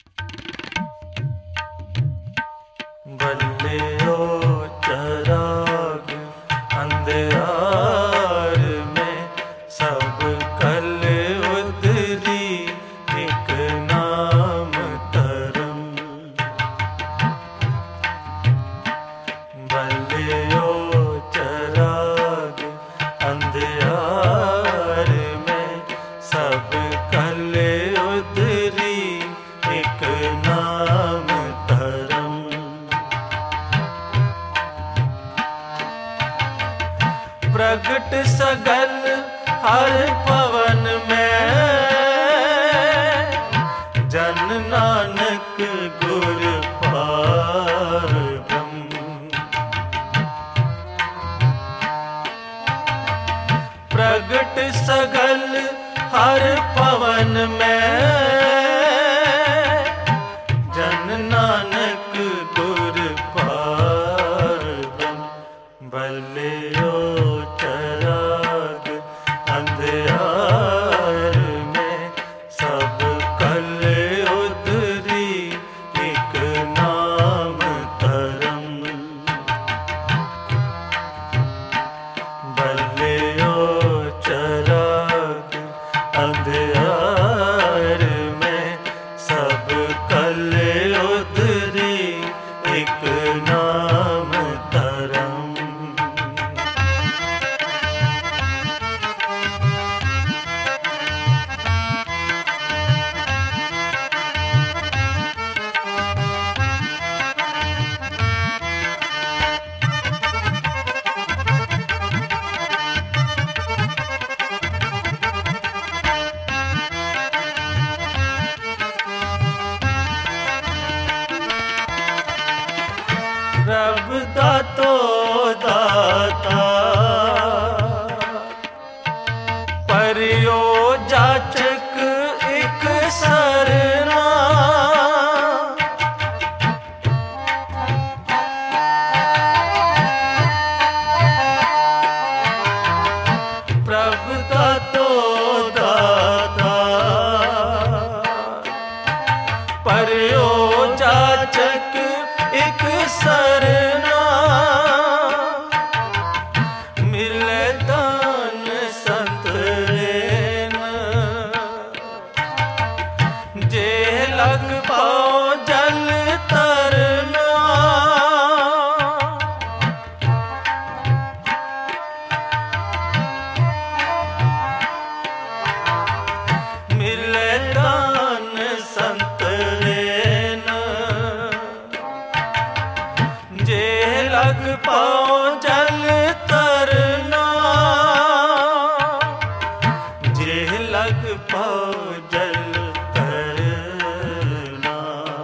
बल्लियो चराग अंधियार में सब कल उतरी एक नाम धर्म। बल्लियो चराग अंधियार में सब कल उतरी एक नाम धर्म। प्रगट सगल हर पवन में जन नानक गुर पारब्रह्म। प्रगट सगल हर पवन में जन नानक गुर पारब्रह्म। बल्लियो चराग अंधियार में सब कल उतरी एक नाम धर्म। बल्लियो चराग अंधियार में सब कल उतरी एक नाम धर्म। रब दातो दाता परियो जाचक एक सरना। प्रभ दातो दाता परियो जाचक एक सरना। मिले दान संत रेन जे लग पाओ जल तरना। मिले दान संत रेन जे लग पाओ जल तरना। जे लग पाओ जल तरना।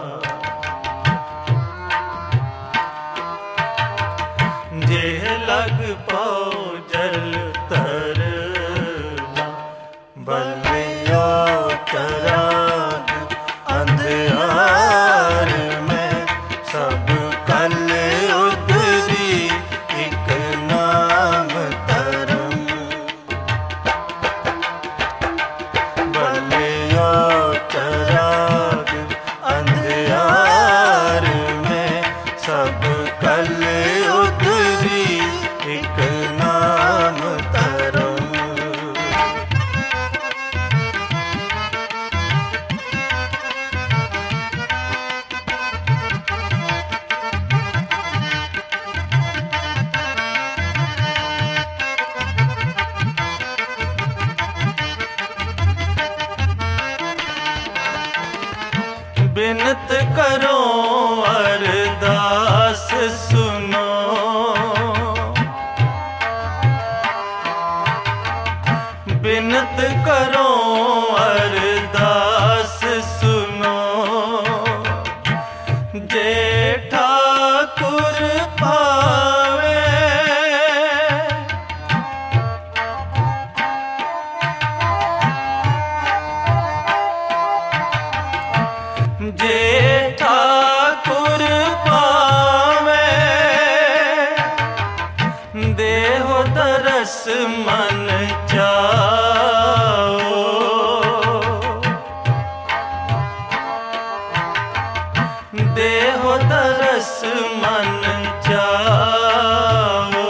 जे लग पाओ जल तरना। बल्लियो चराग अंधियार में सब कल उतरी एक नाम धर्म। बल्लियो चराग अंधियार में सब कल उतरी एक नाम धर्म। बिनत करो अरदास सुनो। बिनत करो अरदास सुनो। जे ठाकुर पावे जे ठाकुर पावे देहो दरस मन चाओ। तरस मन जाओ,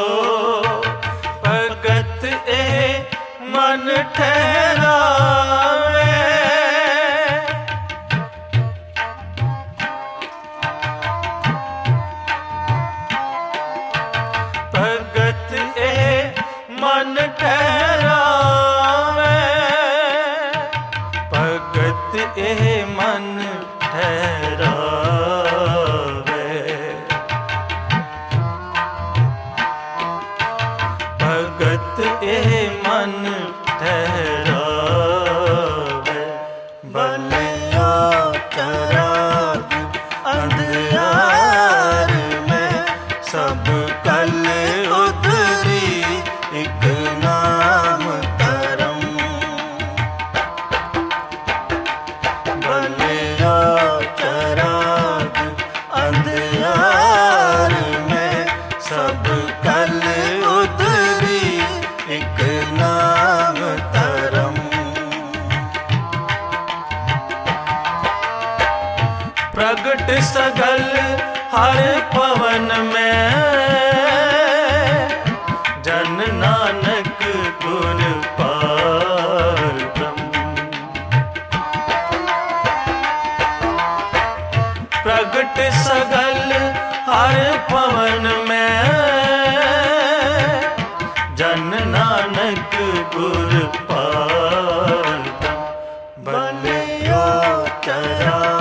भगत ए मन ठहरावे। भगत ए मन ठहरावे, भगत ए मन ठहरावे। भगत ए मन ठहरावे। बलियो चराग अंधियार में सब कल उतरी एक नाम धर्म। बलियो चराग अंधियार में सब कल उतरी एक नाम धर्म। प्रगट सगल हर पवन में, जन नानक गुर पार ब्रह्म। प्रगट सगल हर पवन में, जन नानक गुर पार ब्रह्म। बलियो चराग